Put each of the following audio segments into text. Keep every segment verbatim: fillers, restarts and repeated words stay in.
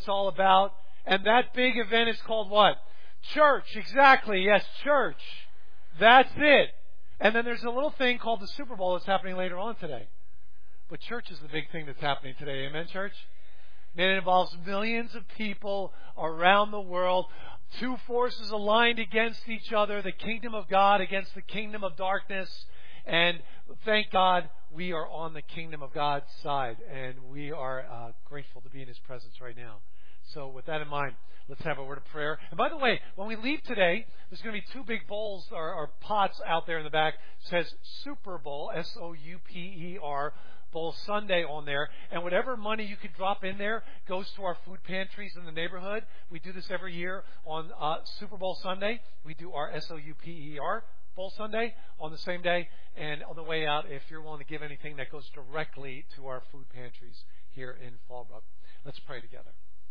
it's all about. And that big event is called what? Church. Exactly. Yes, church. That's it. And then there's a little thing called the Super Bowl that's happening later on today. But church is the big thing that's happening today. Amen, church? Man, it involves millions of people around the world. Two forces aligned against each other. The kingdom of God against the kingdom of darkness. And thank God we are on the kingdom of God's side. And we are uh, grateful to be in His presence right now. So with that in mind, let's have a word of prayer. And by the way, when we leave today, there's going to be two big bowls or, or pots out there in the back. It says Super Bowl, S O U P E R, Bowl Sunday on there. And whatever money you could drop in there goes to our food pantries in the neighborhood. We do this every year on uh, Super Bowl Sunday. We do our S O U P E R Bowl Sunday on the same day. And on the way out, if you're willing to give anything, that goes directly to our food pantries here in Fallbrook. Let's pray together.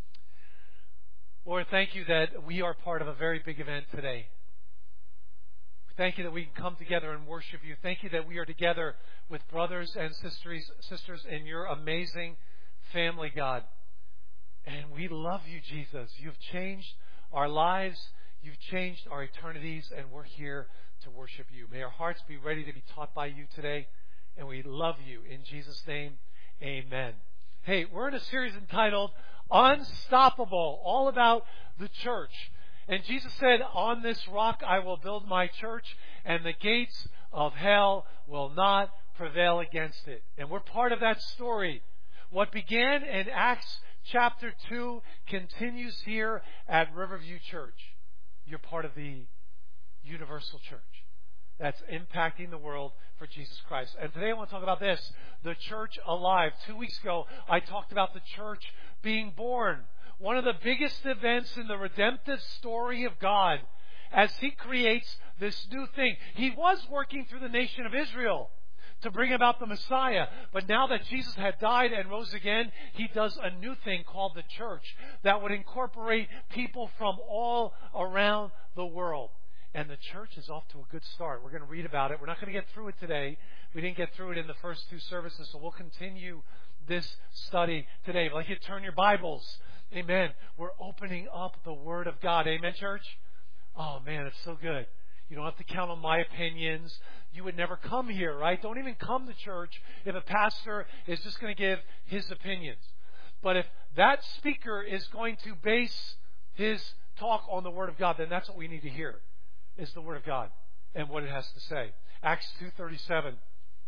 Lord, thank you that we are part of a very big event today. Thank you that we can come together and worship you. Thank you that we are together with brothers and sisters, sisters in your amazing family, God. And we love you, Jesus. You've changed our lives. You've changed our eternities, and we're here to worship you. May our hearts be ready to be taught by you today, and we love you. In Jesus' name, amen. Hey, we're in a series entitled Unstoppable, all about the church. And Jesus said, on this rock I will build my church, and the gates of hell will not prevail against it. And we're part of that story. What began in Acts chapter two continues here at Riverview Church. You're part of the universal church that's impacting the world for Jesus Christ. And today I want to talk about this, the church alive. Two weeks ago, I talked about the church being born. One of the biggest events in the redemptive story of God as He creates this new thing. He was working through the nation of Israel to bring about the Messiah. But now that Jesus had died and rose again, He does a new thing called the church that would incorporate people from all around the world. And the church is off to a good start. We're going to read about it. We're not going to get through it today. We didn't get through it in the first two services, so we'll continue this study today. I'd like you to turn your Bibles. Amen. We're opening up the Word of God. Amen, church? Oh, man, it's so good. You don't have to count on my opinions. You would never come here, right? Don't even come to church if a pastor is just going to give his opinions. But if that speaker is going to base his talk on the Word of God, then that's what we need to hear, is the Word of God and what it has to say. Acts two thirty-seven.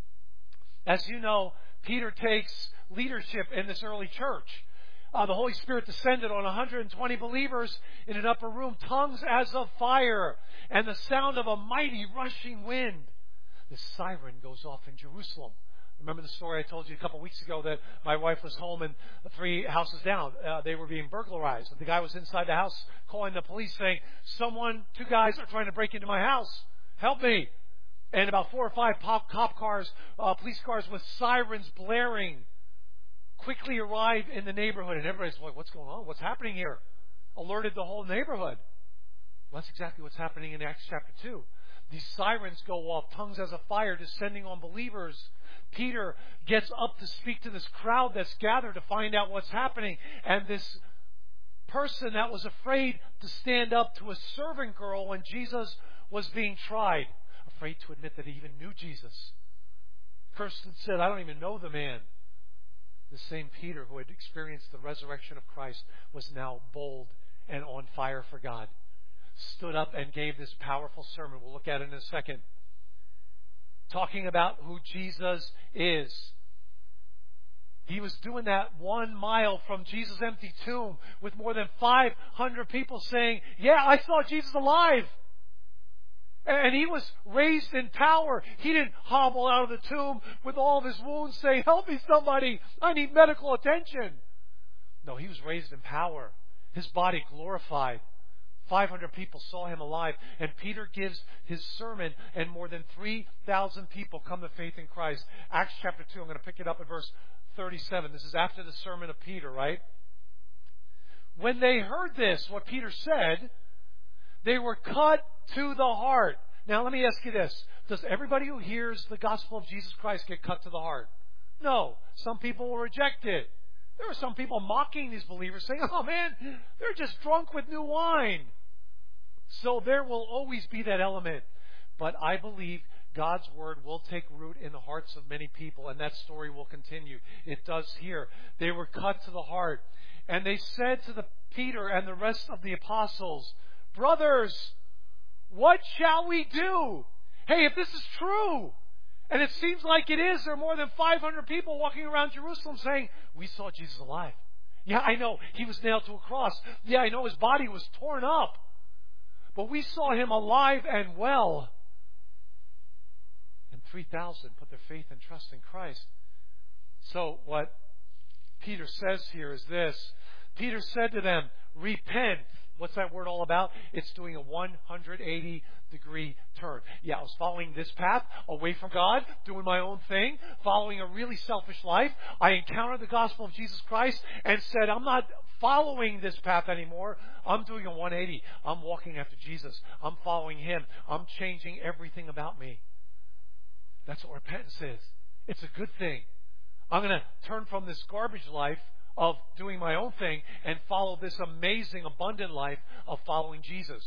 As you know, Peter takes leadership in this early church. Uh, the Holy Spirit descended on one hundred twenty believers in an upper room, tongues as of fire, and the sound of a mighty rushing wind. The siren goes off in Jerusalem. Remember the story I told you a couple of weeks ago that my wife was home and three houses down, uh, they were being burglarized. The guy was inside the house calling the police saying, someone, two guys are trying to break into my house. Help me. And about four or five pop, cop cars, uh, police cars with sirens blaring, quickly arrived in the neighborhood. And everybody's like, what's going on? What's happening here? Alerted the whole neighborhood. Well, that's exactly what's happening in Acts chapter two. These sirens go off, tongues as a fire descending on believers. Peter gets up to speak to this crowd that's gathered to find out what's happening. And this person that was afraid to stand up to a servant girl when Jesus was being tried, afraid to admit that he even knew Jesus, Kirsten said, I don't even know the man. The same Peter who had experienced the resurrection of Christ was now bold and on fire for God. Stood up and gave this powerful sermon. We'll look at it in a second. Talking about who Jesus is. He was doing that one mile from Jesus' empty tomb with more than five hundred people saying, yeah, I saw Jesus alive. And he was raised in power. He didn't hobble out of the tomb with all of his wounds saying, help me somebody, I need medical attention. No, he was raised in power. His body glorified. five hundred people saw him alive. And Peter gives his sermon, and more than three thousand people come to faith in Christ. Acts chapter two, I'm going to pick it up at verse thirty-seven. This is after the sermon of Peter, right? When they heard this, what Peter said, they were cut to the heart. Now, let me ask you this. Does everybody who hears the gospel of Jesus Christ get cut to the heart? No. Some people will reject it. There were some people mocking these believers, saying, oh man, they're just drunk with new wine. So there will always be that element. But I believe God's Word will take root in the hearts of many people, and that story will continue. It does here. They were cut to the heart. And they said to the Peter and the rest of the apostles, brothers, what shall we do? Hey, if this is true, and it seems like it is, there are more than five hundred people walking around Jerusalem saying, we saw Jesus alive. Yeah, I know, he was nailed to a cross. Yeah, I know his body was torn up. But we saw him alive and well. And three thousand put their faith and trust in Christ. So what Peter says here is this. Peter said to them, repent. What's that word all about? It's doing a one hundred eighty degree turn. Yeah, I was following this path, away from God, doing my own thing, following a really selfish life. I encountered the gospel of Jesus Christ and said, I'm not following this path anymore. I'm doing a one eighty. I'm walking after Jesus. I'm following Him. I'm changing everything about me. That's what repentance is. It's a good thing. I'm going to turn from this garbage life of doing my own thing and follow this amazing, abundant life of following Jesus.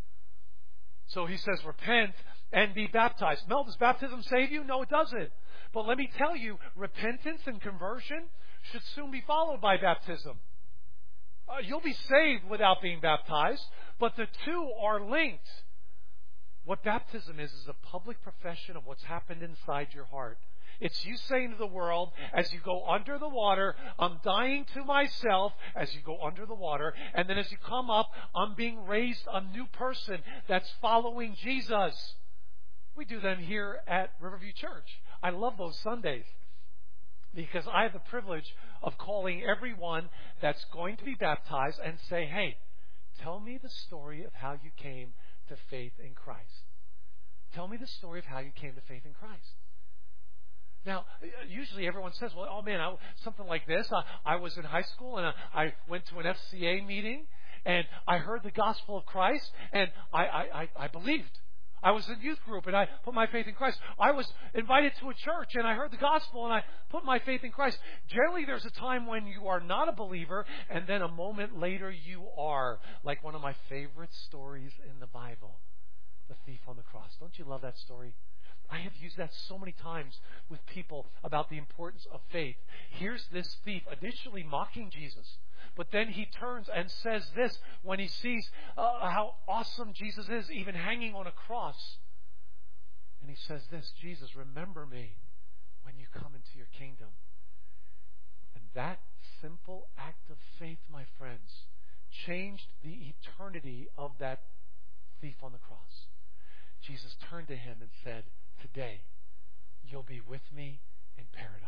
So he says, repent and be baptized. Mel, does baptism save you? No, it doesn't. But let me tell you, repentance and conversion should soon be followed by baptism. Uh, you'll be saved without being baptized, but the two are linked. What baptism is, is a public profession of what's happened inside your heart. It's you saying to the world, as you go under the water, I'm dying to myself as you go under the water. And then as you come up, I'm being raised a new person that's following Jesus. We do them here at Riverview Church. I love those Sundays because I have the privilege of calling everyone that's going to be baptized and say, hey, tell me the story of how you came to faith in Christ. Tell me the story of how you came to faith in Christ. Now, usually everyone says, well, oh man, I, something like this. I, I was in high school and I, I went to an F C A meeting and I heard the gospel of Christ and I, I, I, I believed. I was in youth group and I put my faith in Christ. I was invited to a church and I heard the gospel and I put my faith in Christ. Generally, there's a time when you are not a believer and then a moment later you are. Like one of my favorite stories in the Bible, the thief on the cross. Don't you love that story? I have used that so many times with people about the importance of faith. Here's this thief initially mocking Jesus, but then he turns and says this when he sees uh, how awesome Jesus is, even hanging on a cross. And he says this, Jesus, remember me when you come into your kingdom. And that simple act of faith, my friends, changed the eternity of that thief on the cross. Jesus turned to him and said, today, you'll be with me in paradise.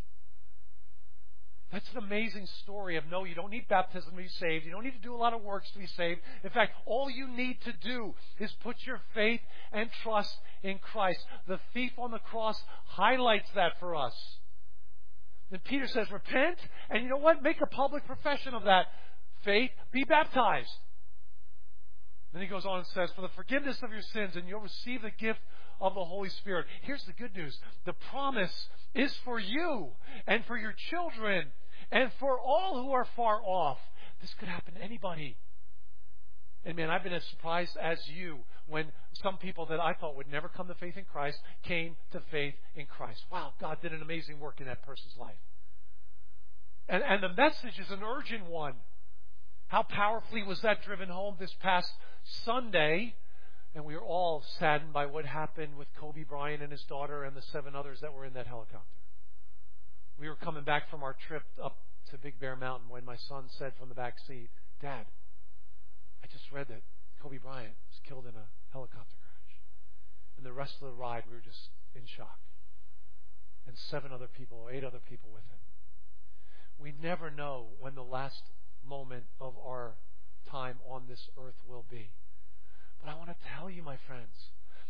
That's an amazing story of no, you don't need baptism to be saved. You don't need to do a lot of works to be saved. In fact, all you need to do is put your faith and trust in Christ. The thief on the cross highlights that for us. Then Peter says, repent, and you know what? Make a public profession of that faith. Be baptized. Then he goes on and says, for the forgiveness of your sins, and you'll receive the gift of the Holy Spirit. Here's the good news. The promise is for you and for your children and for all who are far off. This could happen to anybody. And man, I've been as surprised as you when some people that I thought would never come to faith in Christ came to faith in Christ. Wow, God did an amazing work in that person's life. And, and the message is an urgent one. How powerfully was that driven home this past Sunday? And we were all saddened by what happened with Kobe Bryant and his daughter and the seven others that were in that helicopter. We were coming back from our trip up to Big Bear Mountain when my son said from the back seat, Dad, I just read that Kobe Bryant was killed in a helicopter crash. And the rest of the ride, we were just in shock. And seven other people, eight other people with him. We never know when the last moment of our time on this earth will be. But I want to tell you, my friends,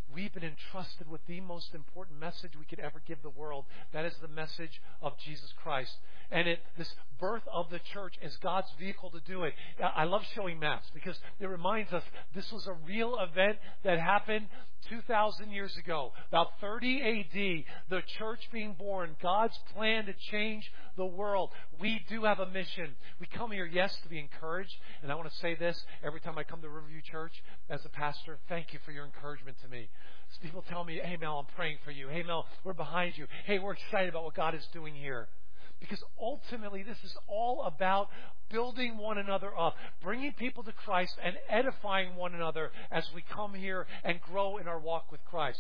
we've been entrusted with the most important message we could ever give the world. That is the message of Jesus Christ. And it, this birth of the church is God's vehicle to do it. I love showing maps because it reminds us this was a real event that happened two thousand years ago. About thirty A D, the church being born, God's plan to change the world. We do have a mission. We come here, yes, to be encouraged. And I want to say this every time I come to Riverview Church as a pastor, thank you for your encouragement to me. So people tell me, hey, Mel, I'm praying for you. Hey, Mel, we're behind you. Hey, we're excited about what God is doing here. Because ultimately, this is all about building one another up, bringing people to Christ and edifying one another as we come here and grow in our walk with Christ.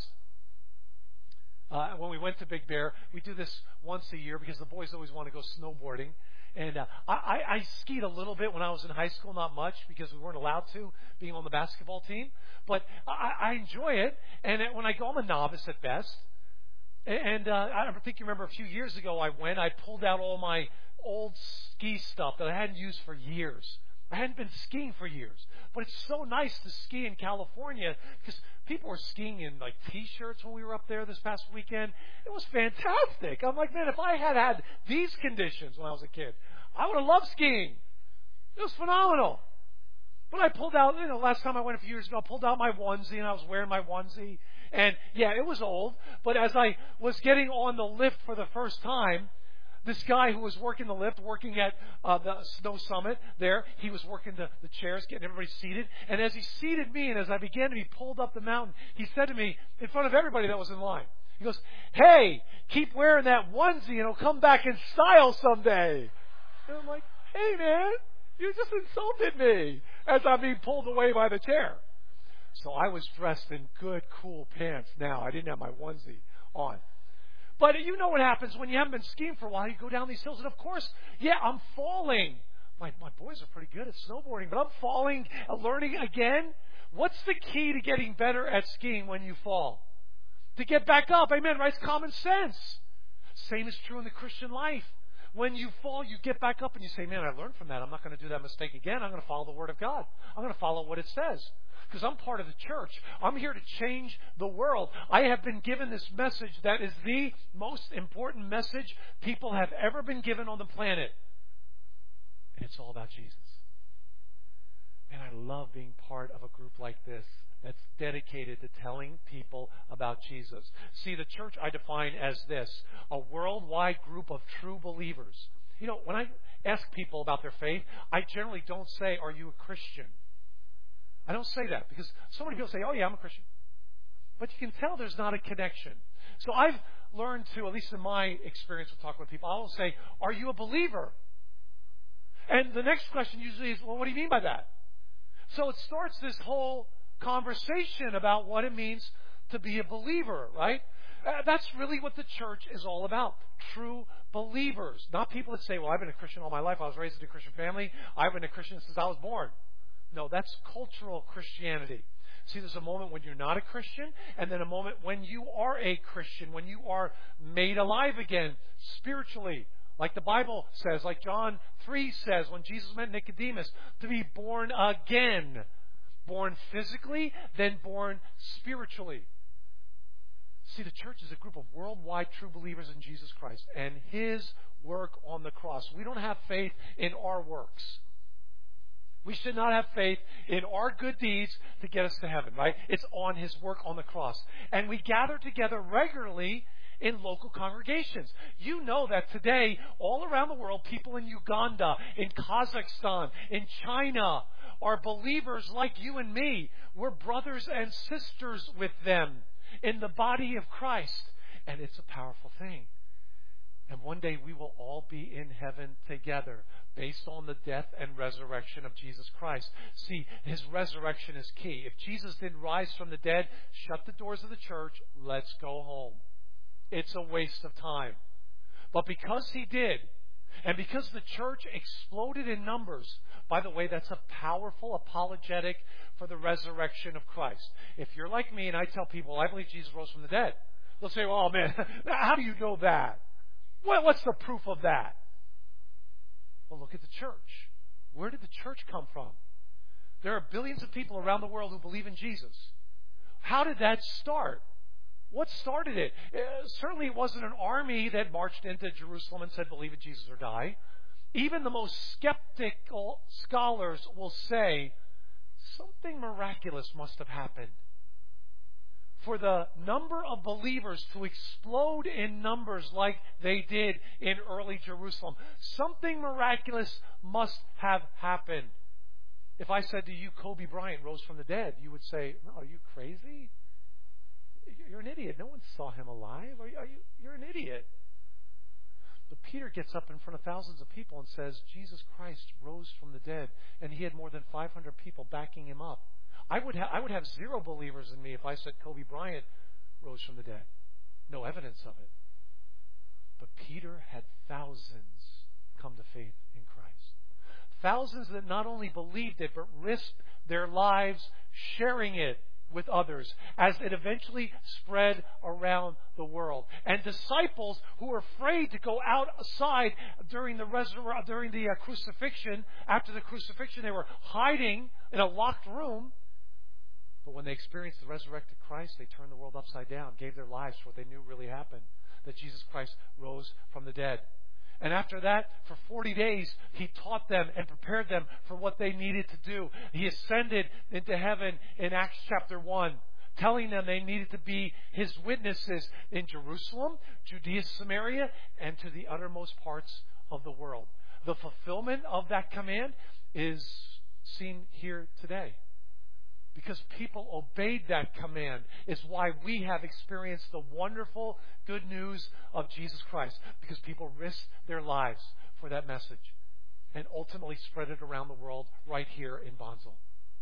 Uh, when we went to Big Bear, we do this once a year because the boys always want to go snowboarding. And uh, I, I, I skied a little bit when I was in high school, not much because we weren't allowed to, being on the basketball team. But I, I enjoy it. And when I go, I'm a novice at best. And uh, I think you remember a few years ago I went, I pulled out all my old ski stuff that I hadn't used for years. I hadn't been skiing for years. But it's so nice to ski in California because people were skiing in like T-shirts when we were up there this past weekend. It was fantastic. I'm like, man, if I had had these conditions when I was a kid, I would have loved skiing. It was phenomenal. But I pulled out, you know, last time I went a few years ago, I pulled out my onesie and I was wearing my onesie. And yeah, it was old. But as I was getting on the lift for the first time, this guy who was working the lift, working at uh, the Snow Summit there, he was working the, the chairs, getting everybody seated. And as he seated me and as I began to be pulled up the mountain, he said to me in front of everybody that was in line, he goes, hey, keep wearing that onesie and it'll come back in style someday. And I'm like, hey, man, you just insulted me as I'm being pulled away by the chair. So I was dressed in good, cool pants now. I didn't have my onesie on. But you know what happens when you haven't been skiing for a while. You go down these hills, and of course, yeah, I'm falling. My my boys are pretty good at snowboarding, but I'm falling, uh, learning again. What's the key to getting better at skiing when you fall? To get back up. Amen, right? It's common sense. Same is true in the Christian life. When you fall, you get back up and you say, man, I learned from that. I'm not going to do that mistake again. I'm going to follow the Word of God. I'm going to follow what it says. Because I'm part of the church. I'm here to change the world. I have been given this message that is the most important message people have ever been given on the planet. And it's all about Jesus. Man, I love being part of a group like this that's dedicated to telling people about Jesus. See, the church I define as this, a worldwide group of true believers. You know, when I ask people about their faith, I generally don't say, are you a Christian? I don't say that because so many people say, oh, yeah, I'm a Christian. But you can tell there's not a connection. So I've learned to, at least in my experience with talking with people, I will say, are you a believer? And the next question usually is, well, what do you mean by that? So it starts this whole conversation about what it means to be a believer, right? Uh, that's really what the church is all about. True believers. Not people that say, well, I've been a Christian all my life. I was raised in a Christian family. I've been a Christian since I was born. No, that's cultural Christianity. See, there's a moment when you're not a Christian, and then a moment when you are a Christian, when you are made alive again spiritually. Like the Bible says, like John three says, when Jesus met Nicodemus, to be born again. Born physically, then born spiritually. See, the church is a group of worldwide true believers in Jesus Christ and His work on the cross. We don't have faith in our works. We should not have faith in our good deeds to get us to heaven, right? It's on His work on the cross. And we gather together regularly in local congregations. You know that today, all around the world, people in Uganda, in Kazakhstan, in China, are believers like you and me. We're brothers and sisters with them in the body of Christ. And it's a powerful thing. And one day we will all be in heaven together based on the death and resurrection of Jesus Christ. See, His resurrection is key. If Jesus didn't rise from the dead, shut the doors of the church, let's go home. It's a waste of time. But because He did, and because the church exploded in numbers, by the way, that's a powerful apologetic for the resurrection of Christ. If you're like me and I tell people, I believe Jesus rose from the dead, they'll say, well, oh man, how do you know that? What's the proof of that? Well, look at the church. Where did the church come from? There are billions of people around the world who believe in Jesus. how did that start? What started it? Uh, certainly it wasn't an army that marched into Jerusalem and said, believe in Jesus or die. Even the most skeptical scholars will say something miraculous must have happened for the number of believers to explode in numbers like they did in early Jerusalem. Something miraculous must have happened. If I said to you, Kobe Bryant rose from the dead, you would say, no, are you crazy? You're an idiot. No one saw him alive. Are you, are you, you're an idiot. But Peter gets up in front of thousands of people and says, Jesus Christ rose from the dead. And he had more than five hundred people backing him up. I would, ha- I would have zero believers in me if I said Kobe Bryant rose from the dead. No evidence of it. But Peter had thousands come to faith in Christ. Thousands that not only believed it, but risked their lives sharing it with others as it eventually spread around the world. And disciples who were afraid to go outside during the resur- during the uh, crucifixion, after the crucifixion, they were hiding in a locked room. But when they experienced the resurrected Christ, they turned the world upside down, gave their lives for what they knew really happened, that Jesus Christ rose from the dead. And after that, for forty days, he taught them and prepared them for what they needed to do. He ascended into heaven in Acts chapter one, telling them they needed to be his witnesses in Jerusalem, Judea, Samaria, and to the uttermost parts of the world. The fulfillment of that command is seen here today. Because people obeyed that command is why we have experienced the wonderful good news of Jesus Christ. Because people risked their lives for that message and ultimately spread it around the world right here in Bonsall.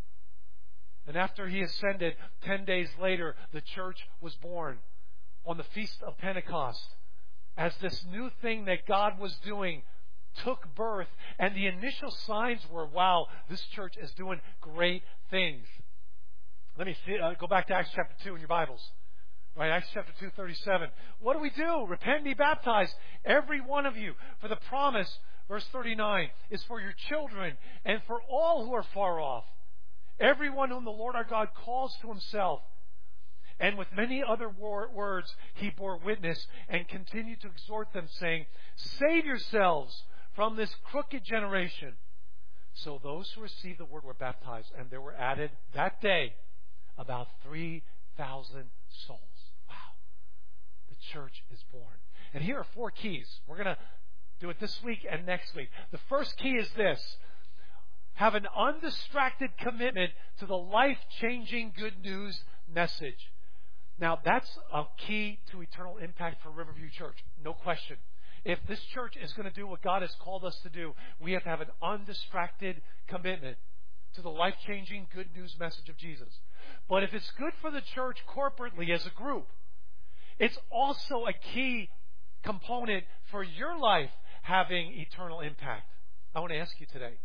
And after he ascended, ten days later, the church was born on the Feast of Pentecost as this new thing that God was doing took birth. And the initial signs were, wow, this church is doing great things. Let me see, uh, go back to Acts chapter two in your Bibles. Right, Acts chapter two, thirty-seven. What do we do? Repent and be baptized, every one of you. For the promise, verse thirty-nine, is for your children and for all who are far off. Everyone whom the Lord our God calls to himself. And with many other wor- words, he bore witness and continued to exhort them, saying, save yourselves from this crooked generation. So those who received the word were baptized, and there were added that day about three thousand souls. Wow. The church is born. And here are four keys. We're going to do it this week and next week. The first key is this. Have an undistracted commitment to the life-changing good news message. Now, that's a key to eternal impact for Riverview Church. No question. If this church is going to do what God has called us to do, we have to have an undistracted commitment to the life-changing good news message of Jesus. But if it's good for the church corporately as a group, it's also a key component for your life having eternal impact. I want to ask you today,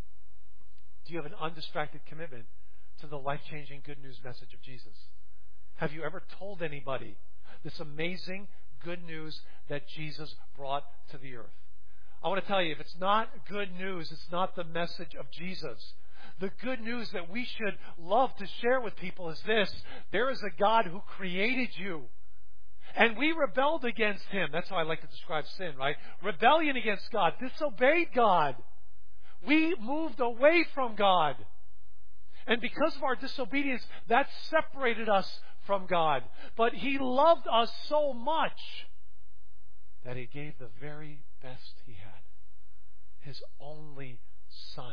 do you have an undistracted commitment to the life-changing good news message of Jesus? Have you ever told anybody this amazing good news that Jesus brought to the earth? I want to tell you, if it's not good news, it's not the message of Jesus. The good news that we should love to share with people is this. There is a God who created you. And we rebelled against him. That's how I like to describe sin, right? Rebellion against God. Disobeyed God. We moved away from God. And because of our disobedience, that separated us from God. But he loved us so much that he gave the very best he had. His only Son,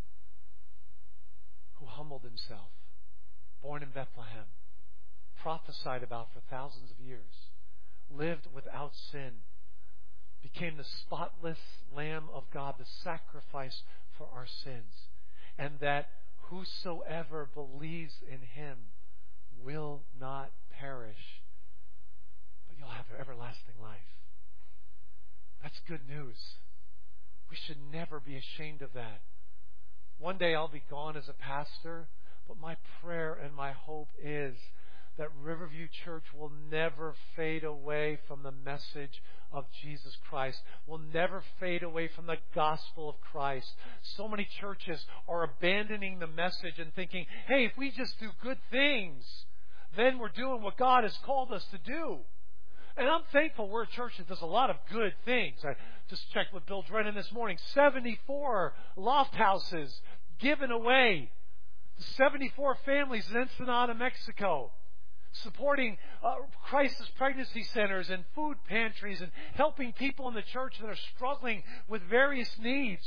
who humbled himself, born in Bethlehem, prophesied about for thousands of years, lived without sin, became the spotless Lamb of God, the sacrifice for our sins, and that whosoever believes in him will not perish, but you'll have everlasting life. That's good news. We should never be ashamed of that. One day I'll be gone as a pastor, but my prayer and my hope is that Riverview Church will never fade away from the message of Jesus Christ, will never fade away from the gospel of Christ. So many churches are abandoning the message and thinking, hey, if we just do good things, then we're doing what God has called us to do. And I'm thankful we're a church that does a lot of good things. I just checked with Bill Drennan this morning. seventy-four loft houses given away to seventy-four families in Ensenada, Mexico. Supporting uh, crisis pregnancy centers and food pantries and helping people in the church that are struggling with various needs.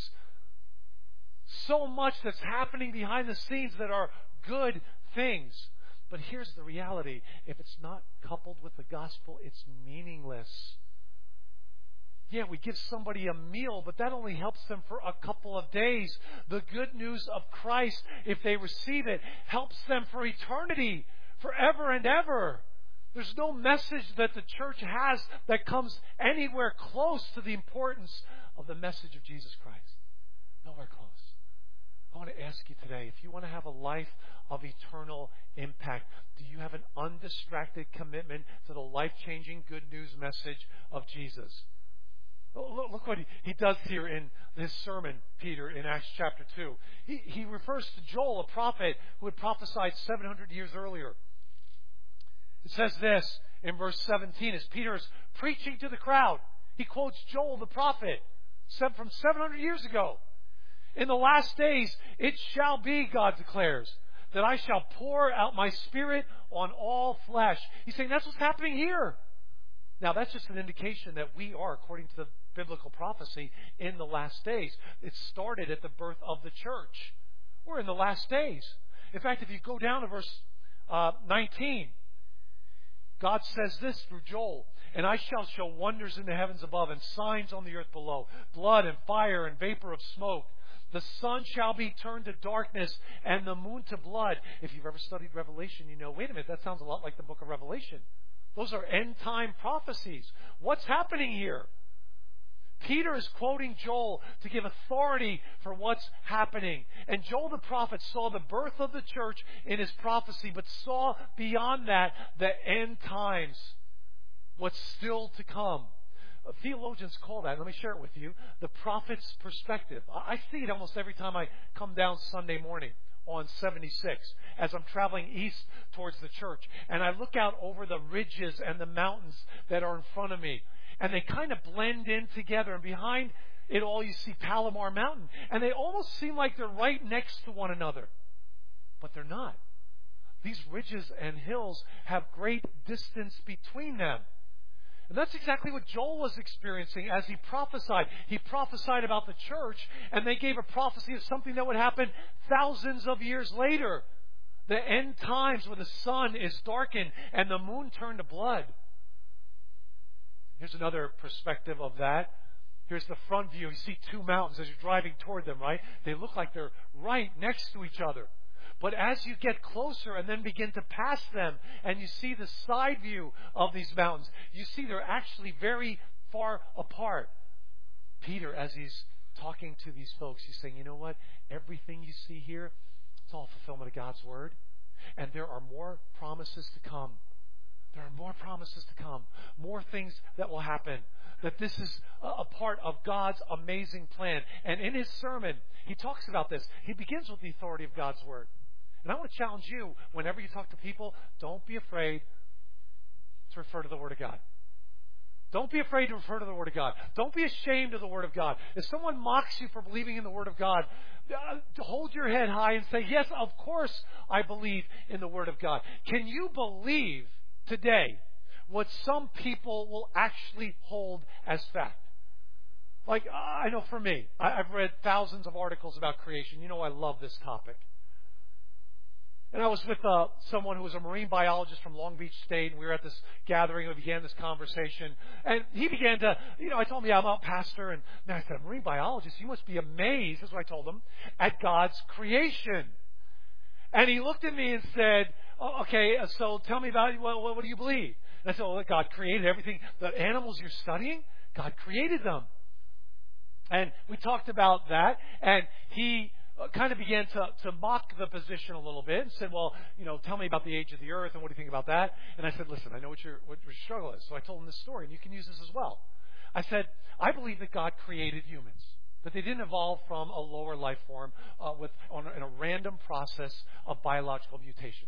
So much that's happening behind the scenes that are good things. But here's the reality. If it's not coupled with the gospel, it's meaningless. Yeah, we give somebody a meal, but that only helps them for a couple of days. The good news of Christ, if they receive it, helps them for eternity, forever and ever. There's no message that the church has that comes anywhere close to the importance of the message of Jesus Christ. Nowhere close. I want to ask you today, if you want to have a life of eternal impact, do you have an undistracted commitment to the life-changing good news message of Jesus? Look what he does here in his sermon, Peter, in Acts chapter two. He, he refers to Joel, a prophet who had prophesied seven hundred years earlier. It says this in verse seventeen, as Peter is preaching to the crowd. He quotes Joel, the prophet, from seven hundred years ago. In the last days, it shall be, God declares, that I shall pour out my Spirit on all flesh. He's saying that's what's happening here. Now, that's just an indication that we are, according to the biblical prophecy, in the last days. It started at the birth of the church. We're in the last days. In fact, if you go down to verse uh, nineteen, God says this through Joel, and I shall show wonders in the heavens above and signs on the earth below, blood and fire and vapor of smoke. The sun shall be turned to darkness and the moon to blood. If you've ever studied Revelation, you know, wait a minute, that sounds a lot like the book of Revelation. Those are end-time prophecies. What's happening here? Peter is quoting Joel to give authority for what's happening. And Joel the prophet saw the birth of the church in his prophecy, but saw beyond that the end times, what's still to come. Theologians call that, let me share it with you, the prophet's perspective. I see it almost every time I come down Sunday morning on seventy-six as I'm traveling east towards the church. And I look out over the ridges and the mountains that are in front of me. And they kind of blend in together. And behind it all, you see Palomar Mountain. And they almost seem like they're right next to one another. But they're not. These ridges and hills have great distance between them. And that's exactly what Joel was experiencing as he prophesied. He prophesied about the church, and they gave a prophecy of something that would happen thousands of years later. The end times where the sun is darkened and the moon turned to blood. Here's another perspective of that. Here's the front view. You see two mountains as you're driving toward them, right? They look like they're right next to each other. But as you get closer and then begin to pass them and you see the side view of these mountains, you see they're actually very far apart. Peter, as he's talking to these folks, he's saying, you know what? Everything you see here, it's all fulfillment of God's Word. And there are more promises to come. There are more promises to come. More things that will happen. That this is a part of God's amazing plan. And in his sermon, he talks about this. He begins with the authority of God's Word. And I want to challenge you, whenever you talk to people, don't be afraid to refer to the Word of God. Don't be afraid to refer to the Word of God. Don't be ashamed of the Word of God. If someone mocks you for believing in the Word of God, uh, hold your head high and say, yes, of course I believe in the Word of God. Can you believe today what some people will actually hold as fact? Like, I know for me, I've read thousands of articles about creation. You know I love this topic. And I was with uh, someone who was a marine biologist from Long Beach State, and we were at this gathering, and we began this conversation. And he began to, you know, I told him, yeah, I'm a pastor, and man, I said, a marine biologist, you must be amazed, that's what I told him, at God's creation. And he looked at me and said, oh, okay, so tell me about, well, what do you believe? And I said, well, God created everything. The animals you're studying, God created them. And we talked about that, and he kind of began to, to mock the position a little bit and said, well, you know, tell me about the age of the earth and what do you think about that? And I said, listen, I know what your, what your struggle is. So I told him this story, and you can use this as well. I said, I believe that God created humans, that they didn't evolve from a lower life form uh, with on, in a random process of biological mutations.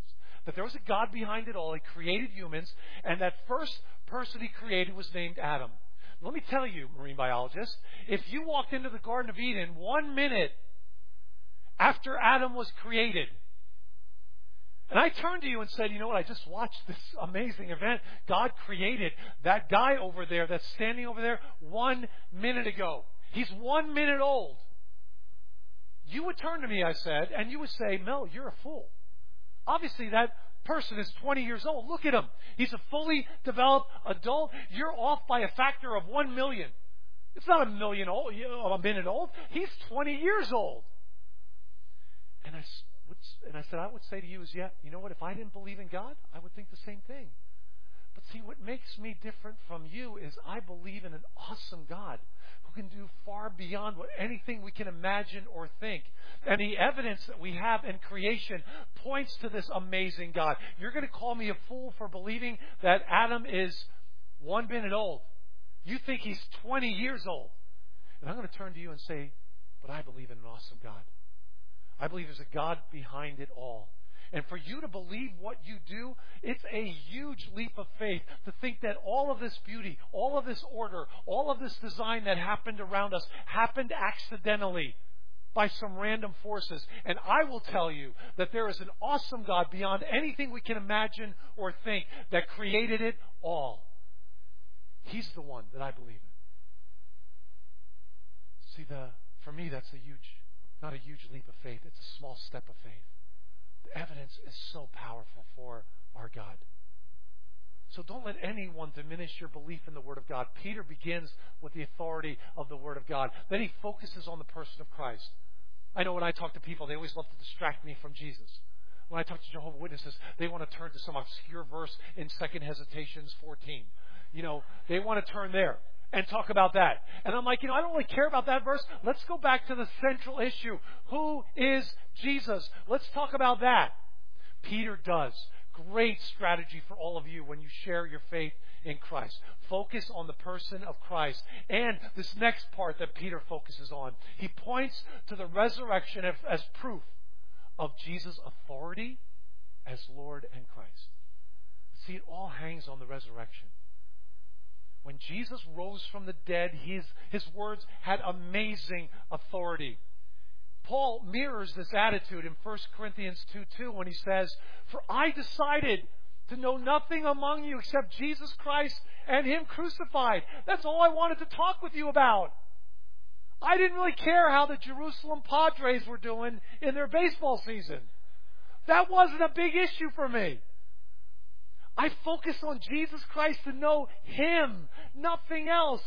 That there was a God behind it all. He created humans, and that first person He created was named Adam. Let me tell you, marine biologists, if you walked into the Garden of Eden one minute after Adam was created, and I turned to you and said, you know what, I just watched this amazing event. God created that guy over there that's standing over there one minute ago. He's one minute old. You would turn to me, I said, and you would say, Mel, you're a fool. Obviously, that person is twenty years old. Look at him. He's a fully developed adult. You're off by a factor of one million. It's not a million old, you know, a minute old. He's twenty years old. And I, and I said, I would say to you is, yeah, you know what? If I didn't believe in God, I would think the same thing. But see, what makes me different from you is I believe in an awesome God who can do far beyond what anything we can imagine or think. And the evidence that we have in creation points to this amazing God. You're going to call me a fool for believing that Adam is one minute old. You think he's twenty years old. And I'm going to turn to you and say, but I believe in an awesome God. I believe there's a God behind it all. And for you to believe what you do, it's a huge leap of faith to think that all of this beauty, all of this order, all of this design that happened around us happened accidentally by some random forces. And I will tell you that there is an awesome God beyond anything we can imagine or think that created it all. He's the one that I believe in. See, the for me, that's a huge, not a huge leap of faith. It's a small step of faith. The evidence is so powerful for our God. So don't let anyone diminish your belief in the Word of God. Peter begins with the authority of the Word of God. Then he focuses on the person of Christ. I know when I talk to people, they always love to distract me from Jesus. When I talk to Jehovah's Witnesses, they want to turn to some obscure verse in Second Hesitations fourteen. You know, they want to turn there and talk about that. And I'm like, you know, I don't really care about that verse. Let's go back to the central issue. Who is Jesus? Let's talk about that. Peter does. Great strategy for all of you when you share your faith in Christ. Focus on the person of Christ. And this next part that Peter focuses on, he points to the resurrection as proof of Jesus' authority as Lord and Christ. See, it all hangs on the resurrection. When Jesus rose from the dead, his, his words had amazing authority. Paul mirrors this attitude in First Corinthians two two when he says, "For I decided to know nothing among you except Jesus Christ and Him crucified." That's all I wanted to talk with you about. I didn't really care how the Jerusalem Padres were doing in their baseball season. That wasn't a big issue for me. I focus on Jesus Christ to know Him, nothing else.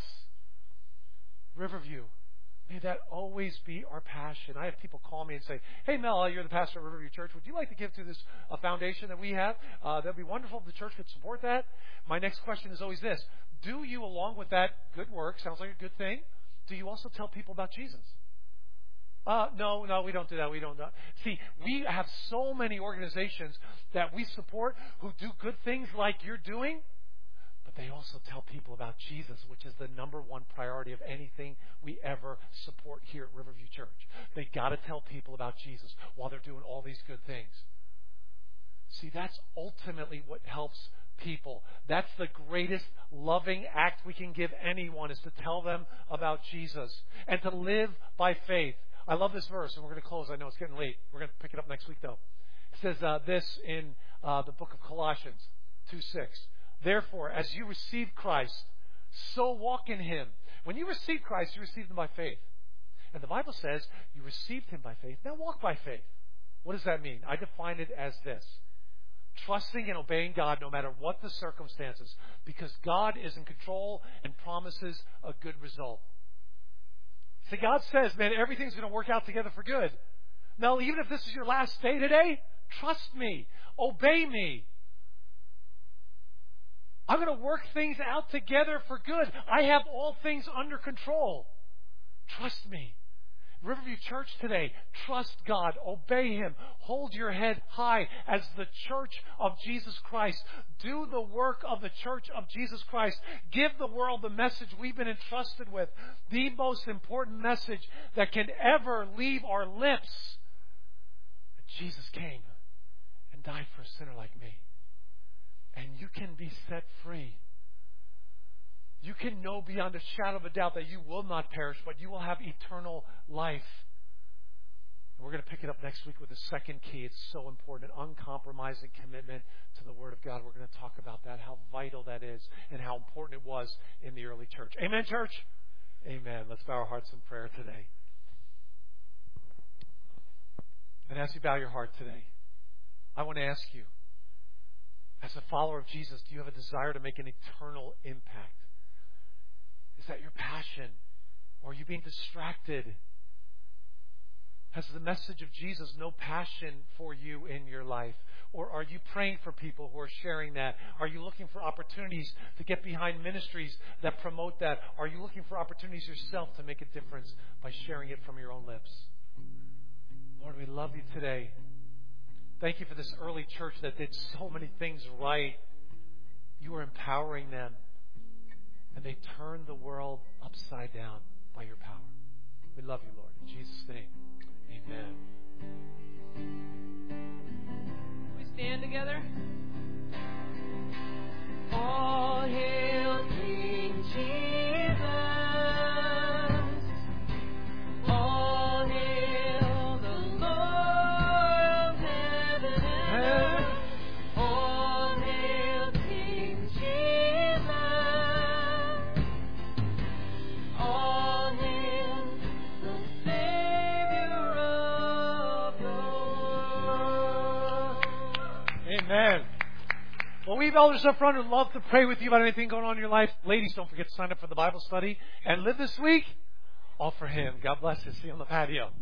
Riverview, may that always be our passion. I have people call me and say, "Hey Mel, you're the pastor of Riverview Church. Would you like to give to this a foundation that we have? Uh, that'd be wonderful if the church could support that." My next question is always this: do you, along with that good work, sounds like a good thing, do you also tell people about Jesus? Uh, no, no, we don't do that. We don't. Uh, see, we have so many organizations that we support who do good things like you're doing, but they also tell people about Jesus, which is the number one priority of anything we ever support here at Riverview Church. They got to tell people about Jesus while they're doing all these good things. See, that's ultimately what helps people. That's the greatest loving act we can give anyone, is to tell them about Jesus and to live by faith. I love this verse, and we're going to close. I know it's getting late. We're going to pick it up next week, though. It says uh, this in uh, the book of Colossians two six. "Therefore, as you received Christ, so walk in Him." When you received Christ, you received Him by faith. And the Bible says you received Him by faith. Now walk by faith. What does that mean? I define it as this: trusting and obeying God no matter what the circumstances, because God is in control and promises a good result. See, God says, man, everything's going to work out together for good. Now, even if this is your last day today, trust me. Obey me. I'm going to work things out together for good. I have all things under control. Trust me. Riverview Church today, trust God, obey Him, hold your head high as the church of Jesus Christ. Do the work of the church of Jesus Christ. Give the world the message we've been entrusted with, the most important message that can ever leave our lips. That Jesus came and and died for a sinner like me. And you can be set free. You can know beyond a shadow of a doubt that you will not perish, but you will have eternal life. And we're going to pick it up next week with the second key. It's so important, an uncompromising commitment to the Word of God. We're going to talk about that, how vital that is, and how important it was in the early church. Amen, church? Amen. Let's bow our hearts in prayer today. And as you bow your heart today, I want to ask you, as a follower of Jesus, do you have a desire to make an eternal impact? Is that your passion? Or are you being distracted? Has the message of Jesus no passion for you in your life? Or are you praying for people who are sharing that? Are you looking for opportunities to get behind ministries that promote that? Are you looking for opportunities yourself to make a difference by sharing it from your own lips? Lord, we love you today. Thank you for this early church that did so many things right. You were empowering them. And they turned the world upside down by your power. We love you, Lord. In Jesus' name, amen. We stand together. All hail King Jesus. All hail the Lord of heaven and earth. All hail King Jesus. All hail the Savior of the world. Amen. Well, we have elders up front who'd love to pray with you about anything going on in your life. Ladies, don't forget to sign up for the Bible study. And live this week all for Him. God bless you. See you on the patio.